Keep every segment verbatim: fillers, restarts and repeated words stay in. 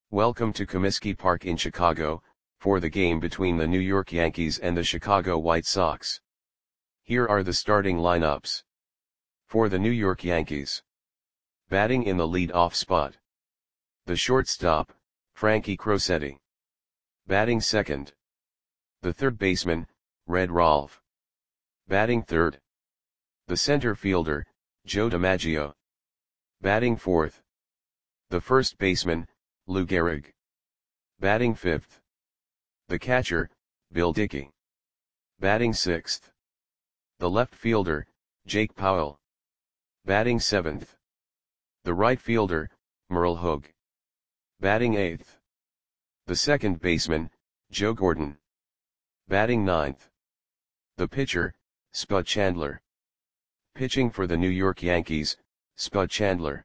Welcome to Comiskey Park in Chicago, for the game between the New York Yankees and the Chicago White Sox. Here are the starting lineups. For the New York Yankees. Batting in the lead-off spot. The shortstop, Frankie Crosetti. Batting second. The third baseman, Red Rolfe. Batting third. The center fielder, Joe DiMaggio. Batting fourth. The first baseman, Lou Gehrig. Batting fifth. The catcher, Bill Dickey. Batting sixth. The left fielder, Jake Powell. Batting seventh. The right fielder, Merle Hogue. Batting eighth. The second baseman, Joe Gordon. Batting ninth. The pitcher, Spud Chandler. Pitching for the New York Yankees, Spud Chandler.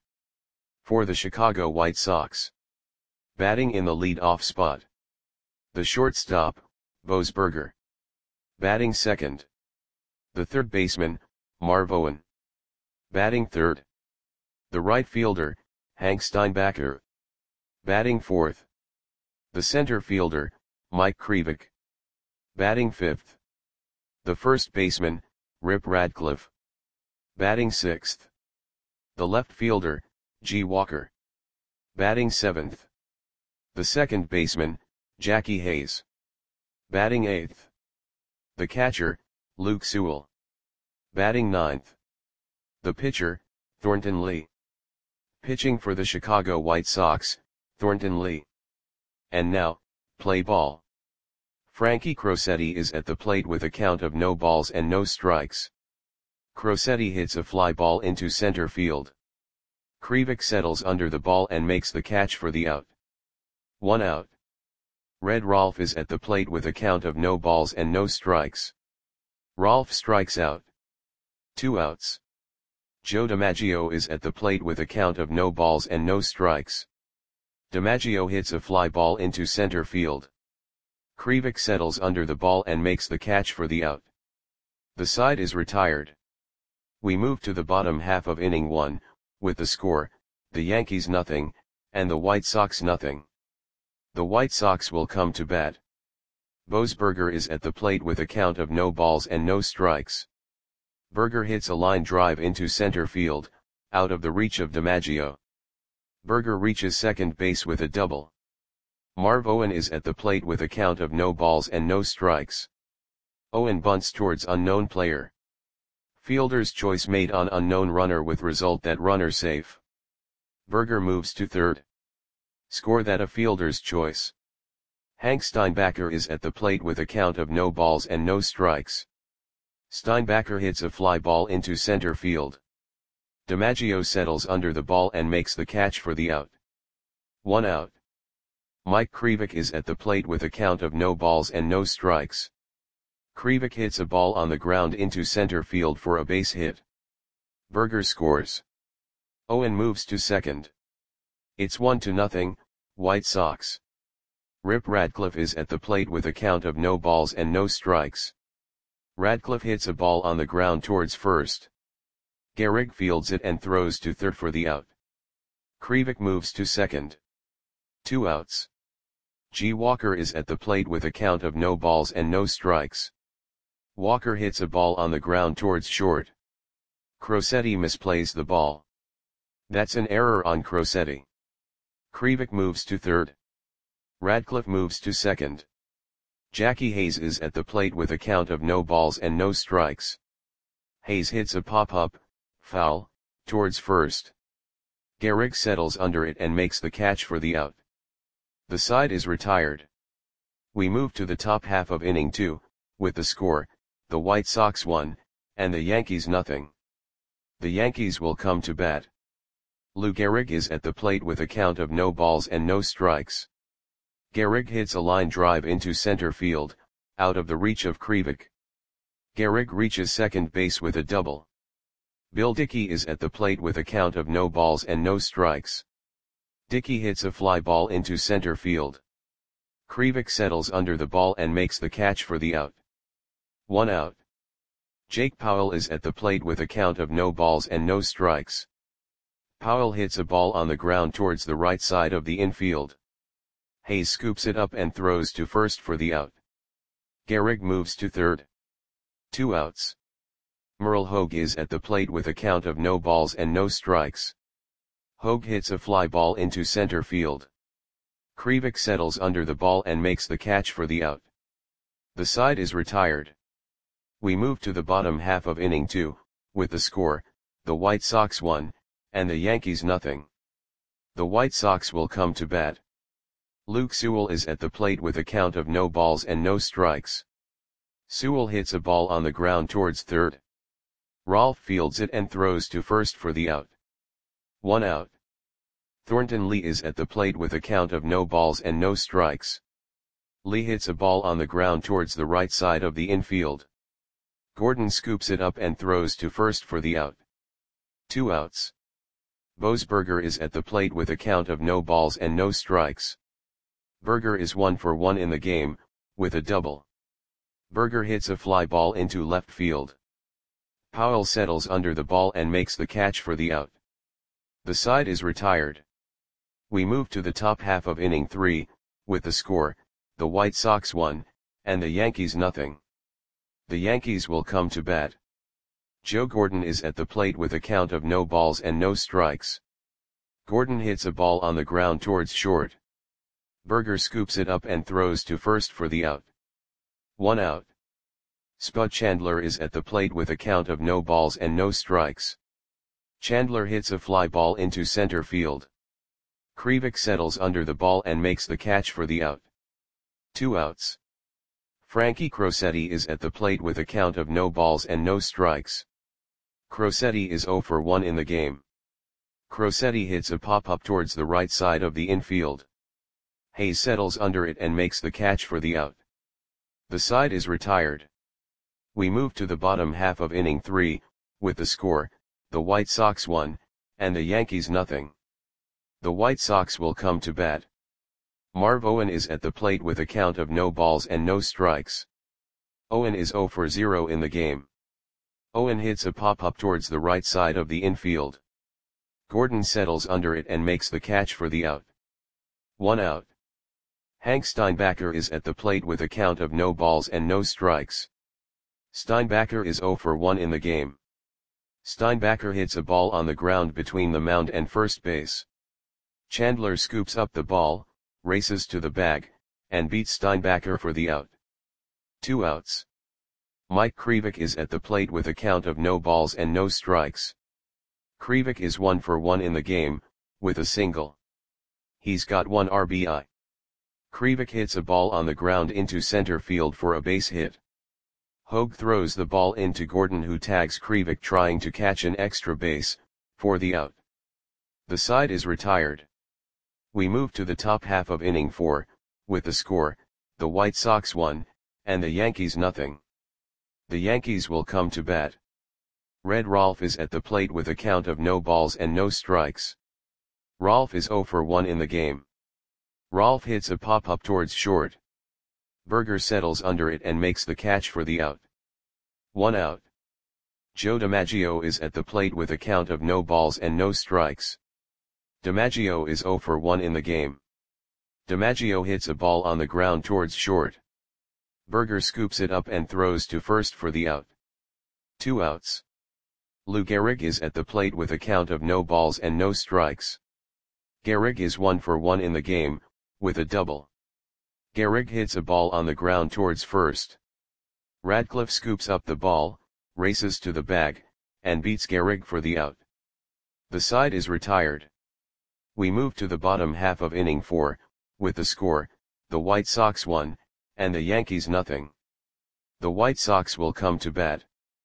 For the Chicago White Sox. Batting in the lead-off spot. The shortstop, Bose Berger. Batting second. The third baseman, Marv Owen. Batting third. The right fielder, Hank Steinbacher. Batting fourth. The center fielder, Mike Krivik. Batting fifth. The first baseman, Rip Radcliffe. Batting sixth. The left fielder, G. Walker. Batting seventh. The second baseman, Jackie Hayes. Batting eighth. The catcher, Luke Sewell. Batting ninth. The pitcher, Thornton Lee. Pitching for the Chicago White Sox, Thornton Lee. And now, play ball. Frankie Crosetti is at the plate with a count of no balls and no strikes. Crosetti hits a fly ball into center field. Krivik settles under the ball and makes the catch for the out. One out. Red Rolfe is at the plate with a count of no balls and no strikes. Rolfe strikes out. Two outs. Joe DiMaggio is at the plate with a count of no balls and no strikes. DiMaggio hits a fly ball into center field. Krivik settles under the ball and makes the catch for the out. The side is retired. We move to the bottom half of inning one, with the score, the Yankees nothing, and the White Sox nothing. The White Sox will come to bat. Bose Berger is at the plate with a count of no balls and no strikes. Berger hits a line drive into center field, out of the reach of DiMaggio. Berger reaches second base with a double. Marv Owen is at the plate with a count of no balls and no strikes. Owen bunts towards unknown player. Fielder's choice made on unknown runner with result that runner safe. Berger moves to third. Score that a fielder's choice. Hank Steinbacher is at the plate with a count of no balls and no strikes. Steinbacher hits a fly ball into center field. DiMaggio settles under the ball and makes the catch for the out. One out. Mike Krivik is at the plate with a count of no balls and no strikes. Krivik hits a ball on the ground into center field for a base hit. Berger scores. Owen moves to second. It's one to nothing, White Sox. Rip Radcliffe is at the plate with a count of no balls and no strikes. Radcliffe hits a ball on the ground towards first. Gehrig fields it and throws to third for the out. Krivik moves to second. Two outs. G. Walker is at the plate with a count of no balls and no strikes. Walker hits a ball on the ground towards short. Crosetti misplays the ball. That's an error on Crosetti. Krivik moves to third. Radcliffe moves to second. Jackie Hayes is at the plate with a count of no balls and no strikes. Hayes hits a pop-up, foul, towards first. Gehrig settles under it and makes the catch for the out. The side is retired. We move to the top half of inning two, with the score, the White Sox one, and the Yankees nothing. The Yankees will come to bat. Lou Gehrig is at the plate with a count of no balls and no strikes. Gehrig hits a line drive into center field, out of the reach of Krivik. Gehrig reaches second base with a double. Bill Dickey is at the plate with a count of no balls and no strikes. Dickey hits a fly ball into center field. Krivik settles under the ball and makes the catch for the out. One out. Jake Powell is at the plate with a count of no balls and no strikes. Powell hits a ball on the ground towards the right side of the infield. Hayes scoops it up and throws to first for the out. Gehrig moves to third. Two outs. Merle Hogue is at the plate with a count of no balls and no strikes. Hogue hits a fly ball into center field. Krivik settles under the ball and makes the catch for the out. The side is retired. We move to the bottom half of inning two, with the score, the White Sox one, and the Yankees nothing. The White Sox will come to bat. Luke Sewell is at the plate with a count of no balls and no strikes. Sewell hits a ball on the ground towards third. Rolfe fields it and throws to first for the out. One out. Thornton Lee is at the plate with a count of no balls and no strikes. Lee hits a ball on the ground towards the right side of the infield. Gordon scoops it up and throws to first for the out. Two outs. Boasberger is at the plate with a count of no balls and no strikes. Berger is one for one in the game, with a double. Berger hits a fly ball into left field. Powell settles under the ball and makes the catch for the out. The side is retired. We move to the top half of inning three, with the score, the White Sox one, and the Yankees nothing. The Yankees will come to bat. Joe Gordon is at the plate with a count of no balls and no strikes. Gordon hits a ball on the ground towards short. Berger scoops it up and throws to first for the out. One out. Spud Chandler is at the plate with a count of no balls and no strikes. Chandler hits a fly ball into center field. Krivik settles under the ball and makes the catch for the out. Two outs. Frankie Crosetti is at the plate with a count of no balls and no strikes. Crosetti is zero for one in the game. Crosetti hits a pop-up towards the right side of the infield. Hayes settles under it and makes the catch for the out. The side is retired. We move to the bottom half of inning three, with the score, the White Sox one, and the Yankees nothing. The White Sox will come to bat. Marv Owen is at the plate with a count of no balls and no strikes. Owen is zero for zero in the game. Owen hits a pop-up towards the right side of the infield. Gordon settles under it and makes the catch for the out. One out. Hank Steinbacher is at the plate with a count of no balls and no strikes. Steinbacher is zero for one in the game. Steinbacher hits a ball on the ground between the mound and first base. Chandler scoops up the ball, races to the bag, and beats Steinbacher for the out. Two outs. Mike Krivik is at the plate with a count of no balls and no strikes. Krivik is one for one in the game, with a single. He's got one R B I. Krivik hits a ball on the ground into center field for a base hit. Hogue throws the ball into Gordon, who tags Krivik trying to catch an extra base, for the out. The side is retired. We move to the top half of inning four, with the score, the White Sox one, and the Yankees nothing. The Yankees will come to bat. Red Rolfe is at the plate with a count of no balls and no strikes. Rolfe is zero for one in the game. Rolfe hits a pop-up towards short. Berger settles under it and makes the catch for the out. One out. Joe DiMaggio is at the plate with a count of no balls and no strikes. DiMaggio is zero for one in the game. DiMaggio hits a ball on the ground towards short. Berger scoops it up and throws to first for the out. Two outs. Lou Gehrig is at the plate with a count of no balls and no strikes. Gehrig is one for one in the game, with a double. Gehrig hits a ball on the ground towards first. Radcliffe scoops up the ball, races to the bag, and beats Gehrig for the out. The side is retired. We move to the bottom half of inning four, with the score, the White Sox one, and the Yankees nothing. The White Sox will come to bat.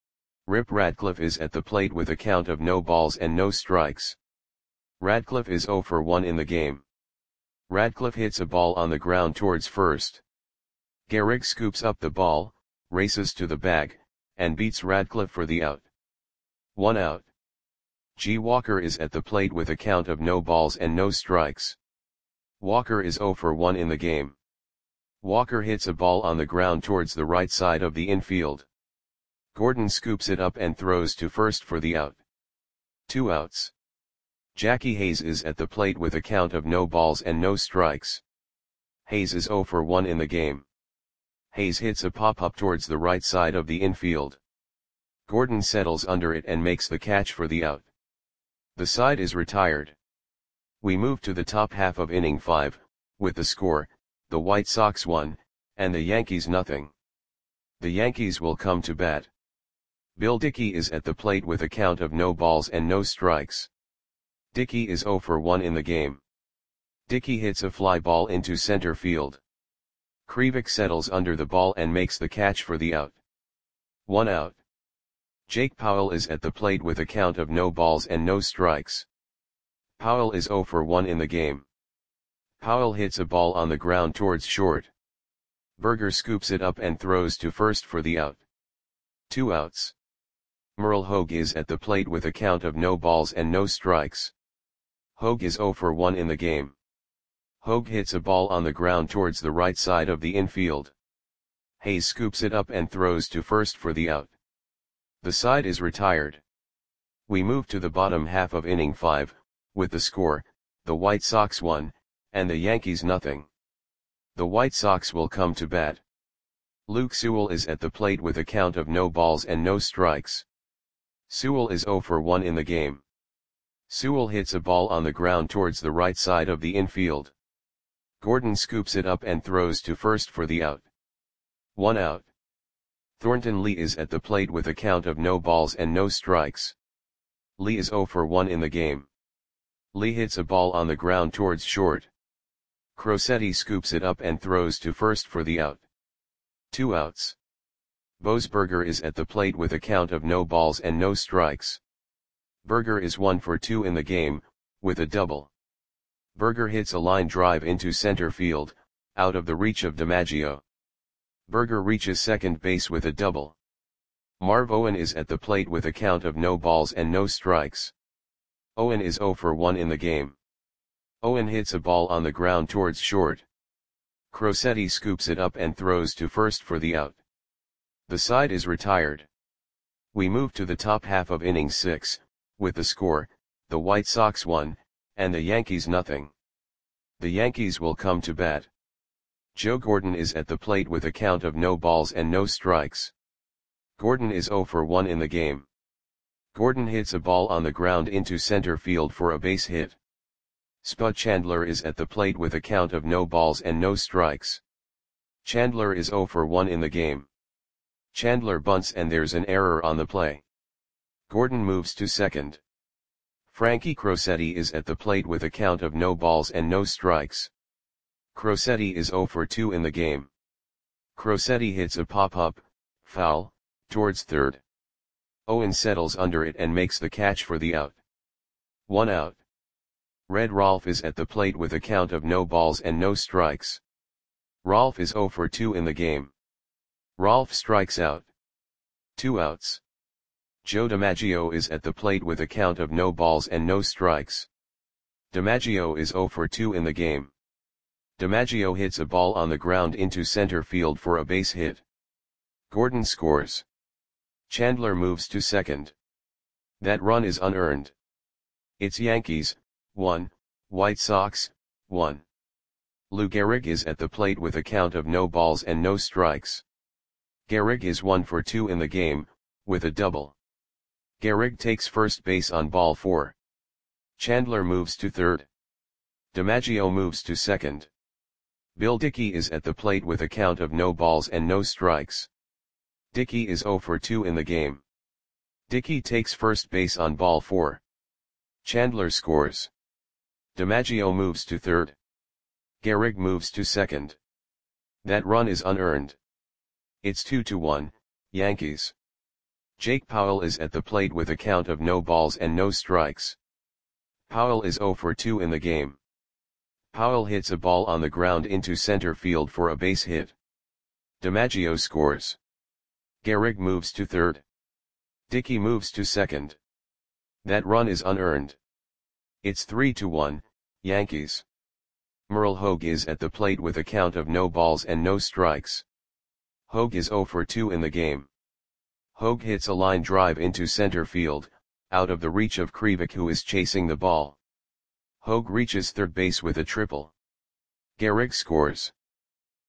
Rip Radcliffe is at the plate with a count of no balls and no strikes. Radcliffe is zero for one in the game. Radcliffe hits a ball on the ground towards first. Gehrig scoops up the ball, races to the bag, and beats Radcliffe for the out. One out. G. Walker is at the plate with a count of no balls and no strikes. Walker is zero for one in the game. Walker hits a ball on the ground towards the right side of the infield. Gordon scoops it up and throws to first for the out. Two outs. Jackie Hayes is at the plate with a count of no balls and no strikes. Hayes is zero for one in the game. Hayes hits a pop-up towards the right side of the infield. Gordon settles under it and makes the catch for the out. The side is retired. We move to the top half of inning five, with the score, the White Sox one, and the Yankees nothing. The Yankees will come to bat. Bill Dickey is at the plate with a count of no balls and no strikes. Dickey is zero for one in the game. Dickey hits a fly ball into center field. Krivik settles under the ball and makes the catch for the out. One out. Jake Powell is at the plate with a count of no balls and no strikes. Powell is zero for one in the game. Powell hits a ball on the ground towards short. Berger scoops it up and throws to first for the out. Two outs. Merle Hogue is at the plate with a count of no balls and no strikes. Hogue is zero for one in the game. Hogue hits a ball on the ground towards the right side of the infield. Hayes scoops it up and throws to first for the out. The side is retired. We move to the bottom half of inning five, with the score, the White Sox one, and the Yankees nothing. The White Sox will come to bat. Luke Sewell is at the plate with a count of no balls and no strikes. Sewell is zero for one in the game. Sewell hits a ball on the ground towards the right side of the infield. Gordon scoops it up and throws to first for the out. One out. Thornton Lee is at the plate with a count of no balls and no strikes. Lee is zero for one in the game. Lee hits a ball on the ground towards short. Crosetti scoops it up and throws to first for the out. Two outs. Boasberger is at the plate with a count of no balls and no strikes. Berger is one for two in the game, with a double. Berger hits a line drive into center field, out of the reach of DiMaggio. Berger reaches second base with a double. Marv Owen is at the plate with a count of no balls and no strikes. Owen is zero for one in the game. Owen hits a ball on the ground towards short. Crosetti scoops it up and throws to first for the out. The side is retired. We move to the top half of inning six, with the score, the White Sox one, and the Yankees nothing. The Yankees will come to bat. Joe Gordon is at the plate with a count of no balls and no strikes. Gordon is zero for one in the game. Gordon hits a ball on the ground into center field for a base hit. Spud Chandler is at the plate with a count of no balls and no strikes. Chandler is zero for one in the game. Chandler bunts and there's an error on the play. Gordon moves to second. Frankie Crosetti is at the plate with a count of no balls and no strikes. Crosetti is zero for two in the game. Crosetti hits a pop-up, foul, towards third. Owen settles under it and makes the catch for the out. One out. Red Rolfe is at the plate with a count of no balls and no strikes. Rolfe is zero for two in the game. Rolfe strikes out. Two outs. Joe DiMaggio is at the plate with a count of no balls and no strikes. DiMaggio is zero for two in the game. DiMaggio hits a ball on the ground into center field for a base hit. Gordon scores. Chandler moves to second. That run is unearned. It's Yankees, one, White Sox, one. Lou Gehrig is at the plate with a count of no balls and no strikes. Gehrig is one for two in the game, with a double. Gehrig takes first base on ball four. Chandler moves to third. DiMaggio moves to second. Bill Dickey is at the plate with a count of no balls and no strikes. Dickey is zero for two in the game. Dickey takes first base on ball four. Chandler scores. DiMaggio moves to third. Gehrig moves to second. That run is unearned. It's two to one, Yankees. Jake Powell is at the plate with a count of no balls and no strikes. Powell is zero for two in the game. Powell hits a ball on the ground into center field for a base hit. DiMaggio scores. Gehrig moves to third. Dickey moves to second. That run is unearned. It's three to one, Yankees. Merle Hogue is at the plate with a count of no balls and no strikes. Hogue is zero for two in the game. Hogue hits a line drive into center field, out of the reach of Krivik, who is chasing the ball. Hogue reaches third base with a triple. Gehrig scores.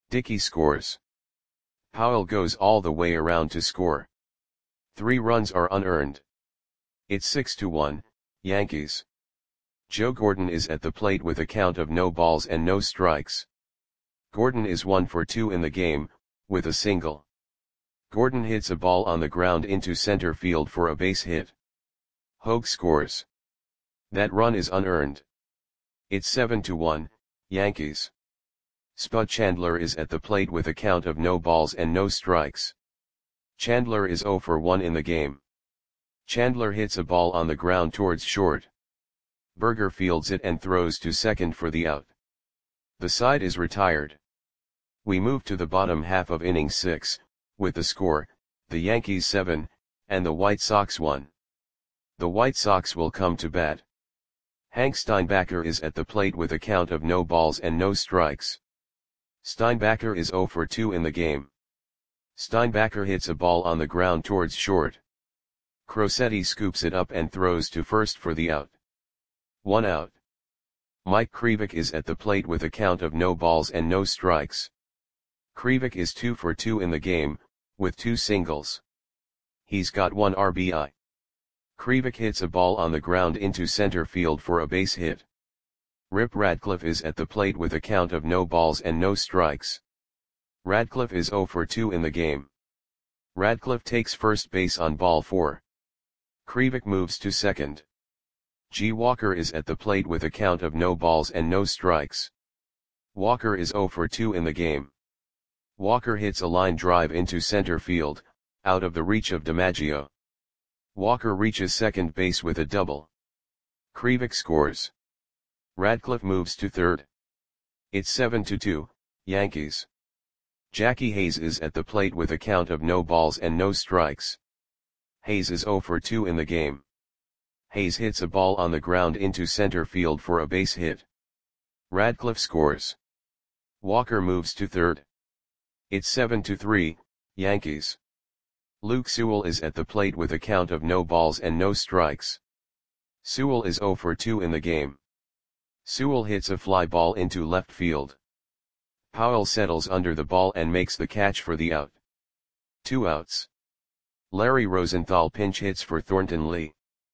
Dickey scores. Powell goes all the way around to score. Three runs are unearned. It's six to one, Yankees. Joe Gordon is at the plate with a count of no balls and no strikes. Gordon is one for two in the game, with a single. Gordon hits a ball on the ground into center field for a base hit. Hogue scores. That run is unearned. It's seven to one, Yankees. Spud Chandler is at the plate with a count of no balls and no strikes. Chandler is zero for one in the game. Chandler hits a ball on the ground towards short. Berger fields it and throws to second for the out. The side is retired. We move to the bottom half of inning six, with the score, the Yankees seven, and the White Sox one. The White Sox will come to bat. Hank Steinbacher is at the plate with a count of no balls and no strikes. Steinbacher is zero for two in the game. Steinbacher hits a ball on the ground towards short. Crosetti scoops it up and throws to first for the out. One out. Mike Krivik is at the plate with a count of no balls and no strikes. Krivik is two for two in the game, with two singles. He's got one R B I. Krivik hits a ball on the ground into center field for a base hit. Rip Radcliffe is at the plate with a count of no balls and no strikes. Radcliffe is zero for two in the game. Radcliffe takes first base on ball four. Krivik moves to second. G. Walker is at the plate with a count of no balls and no strikes. Walker is zero for two in the game. Walker hits a line drive into center field, out of the reach of DiMaggio. Walker reaches second base with a double. Krivik scores. Radcliffe moves to third. It's seven to two, Yankees. Jackie Hayes is at the plate with a count of no balls and no strikes. Hayes is zero for two in the game. Hayes hits a ball on the ground into center field for a base hit. Radcliffe scores. Walker moves to third. It's seven to three, Yankees. Luke Sewell is at the plate with a count of no balls and no strikes. Sewell is zero for two in the game. Sewell hits a fly ball into left field. Powell settles under the ball and makes the catch for the out. Two outs. Larry Rosenthal pinch hits for Thornton Lee.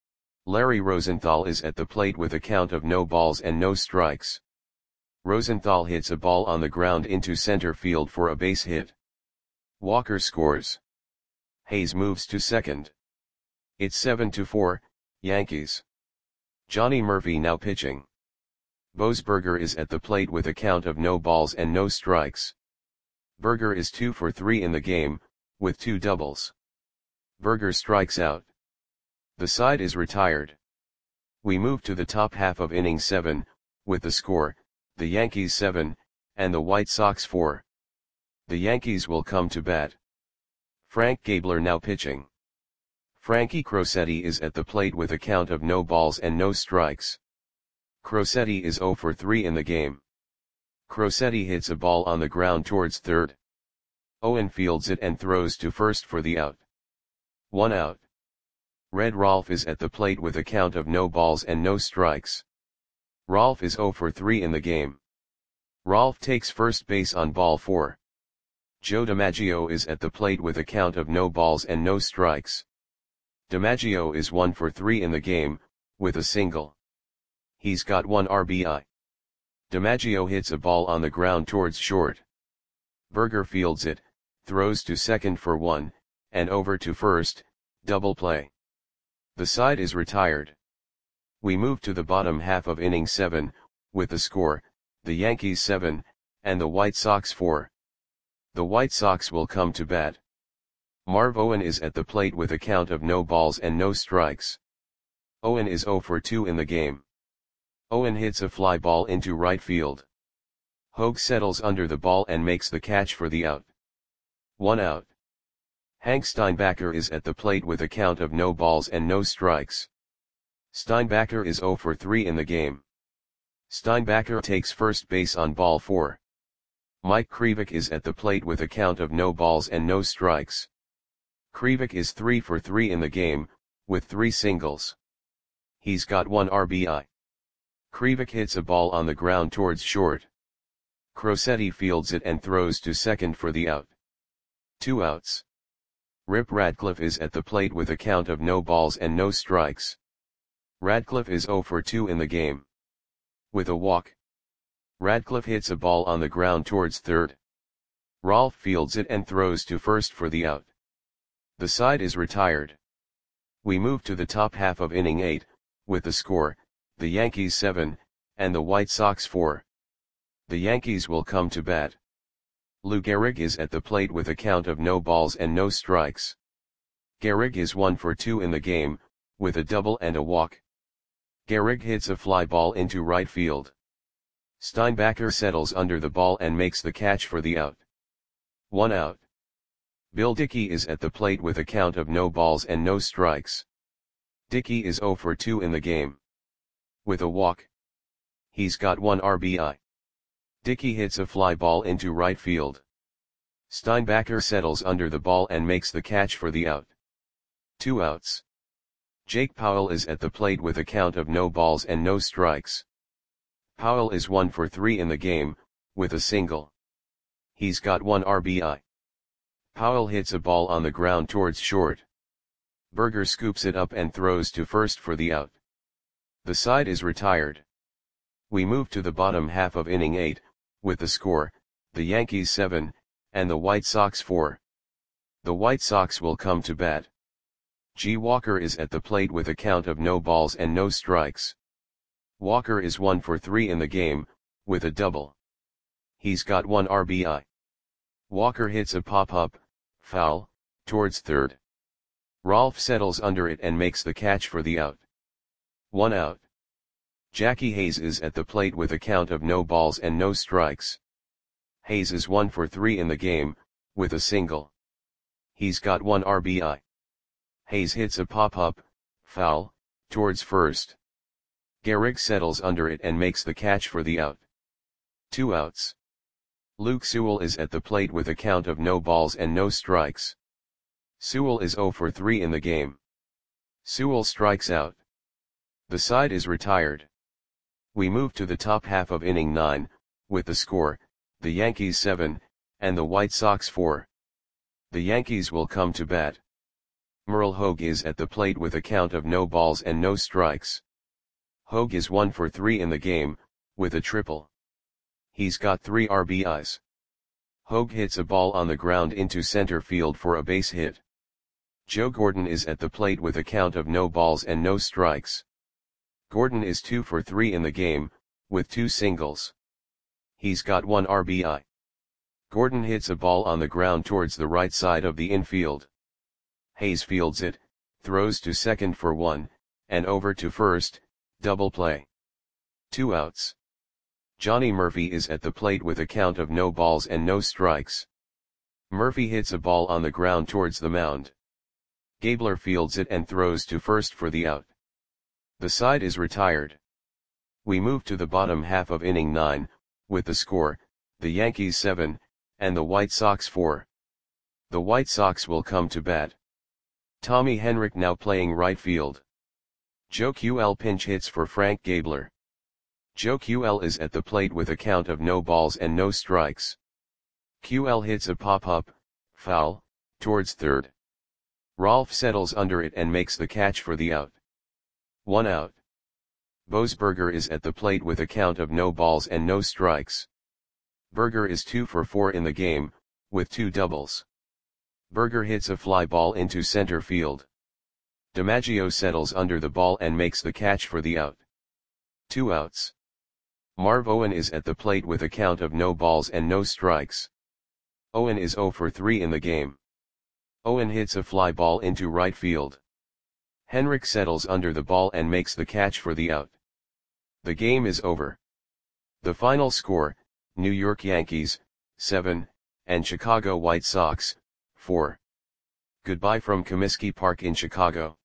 Larry Rosenthal is at the plate with a count of no balls and no strikes. Rosenthal hits a ball on the ground into center field for a base hit. Walker scores. Hayes moves to second. It's seven to four, Yankees. Johnny Murphy now pitching. Boasberger is at the plate with a count of no balls and no strikes. Berger is two for three in the game, with two doubles. Berger strikes out. The side is retired. We move to the top half of inning seven, with the score, the Yankees seven, and the White Sox four. The Yankees will come to bat. Frank Gabler now pitching. Frankie Crosetti is at the plate with a count of no balls and no strikes. Crosetti is zero for three in the game. Crosetti hits a ball on the ground towards third. Owen fields it and throws to first for the out. One out. Red Rolfe is at the plate with a count of no balls and no strikes. Rolfe is zero for three in the game. Rolfe takes first base on ball four. Joe DiMaggio is at the plate with a count of no balls and no strikes. DiMaggio is one for three in the game, with a single. He's got one R B I. DiMaggio hits a ball on the ground towards short. Berger fields it, throws to second for one, and over to first, double play. The side is retired. We move to the bottom half of inning seven, with the score, the Yankees seven, and the White Sox four. The White Sox will come to bat. Marv Owen is at the plate with a count of no balls and no strikes. Owen is zero for two in the game. Owen hits a fly ball into right field. Hogue settles under the ball and makes the catch for the out. One out. Hank Steinbacher is at the plate with a count of no balls and no strikes. Steinbacher is zero for three in the game. Steinbacher takes first base on ball four. Mike Krivik is at the plate with a count of no balls and no strikes. Krivik is three for three in the game, with three singles. He's got one R B I. Krivik hits a ball on the ground towards short. Crosetti fields it and throws to second for the out. Two outs. Rip Radcliffe is at the plate with a count of no balls and no strikes. Radcliffe is oh for two in the game. With a walk. Radcliffe hits a ball on the ground towards third. Rolfe fields it and throws to first for the out. The side is retired. We move to the top half of inning eight, with the score, the Yankees seven, and the White Sox four. The Yankees will come to bat. Lou Gehrig is at the plate with a count of no balls and no strikes. Gehrig is one for two in the game, with a double and a walk. Gehrig hits a fly ball into right field. Steinbacher settles under the ball and makes the catch for the out. One out. Bill Dickey is at the plate with a count of no balls and no strikes. Dickey is oh for two in the game. With a walk. He's got one R B I. Dickey hits a fly ball into right field. Steinbacher settles under the ball and makes the catch for the out. Two outs. Jake Powell is at the plate with a count of no balls and no strikes. Powell is one for three in the game, with a single. He's got one R B I. Powell hits a ball on the ground towards short. Berger scoops it up and throws to first for the out. The side is retired. We move to the bottom half of inning eight, with the score, the Yankees seven, and the White Sox four. The White Sox will come to bat. G. Walker is at the plate with a count of no balls and no strikes. Walker is one for three in the game, with a double. He's got one R B I. Walker hits a pop-up, foul, towards third. Rolfe settles under it and makes the catch for the out. One out. Jackie Hayes is at the plate with a count of no balls and no strikes. Hayes is one for three in the game, with a single. He's got one R B I. Hayes hits a pop-up, foul, towards first. Gehrig settles under it and makes the catch for the out. Two outs. Luke Sewell is at the plate with a count of no balls and no strikes. Sewell is oh for three in the game. Sewell strikes out. The side is retired. We move to the top half of inning nine, with the score, the Yankees seven, and the White Sox four. The Yankees will come to bat. Merle Hogue is at the plate with a count of no balls and no strikes. Hogue is one for three in the game, with a triple. He's got three R B Is. Hogue hits a ball on the ground into center field for a base hit. Joe Gordon is at the plate with a count of no balls and no strikes. Gordon is two for three in the game, with two singles. He's got one R B I. Gordon hits a ball on the ground towards the right side of the infield. Hayes fields it, throws to second for one, and over to first, double play. Two outs. Johnny Murphy is at the plate with a count of no balls and no strikes. Murphy hits a ball on the ground towards the mound. Gabler fields it and throws to first for the out. The side is retired. We move to the bottom half of inning nine, with the score, the Yankees seven, and the White Sox four. The White Sox will come to bat. Tommy Henrich now playing right field. Joe Q L pinch hits for Frank Gabler. Joe Q L is at the plate with a count of no balls and no strikes. Q L hits a pop-up, foul, towards third. Rolfe settles under it and makes the catch for the out. One out. Boasberger is at the plate with a count of no balls and no strikes. Berger is two for four in the game, with two doubles. Berger hits a fly ball into center field. DiMaggio settles under the ball and makes the catch for the out. Two outs. Marv Owen is at the plate with a count of no balls and no strikes. Owen is oh for three in the game. Owen hits a fly ball into right field. Henrich settles under the ball and makes the catch for the out. The game is over. The final score, New York Yankees, seven, and Chicago White Sox, four. Goodbye from Comiskey Park in Chicago.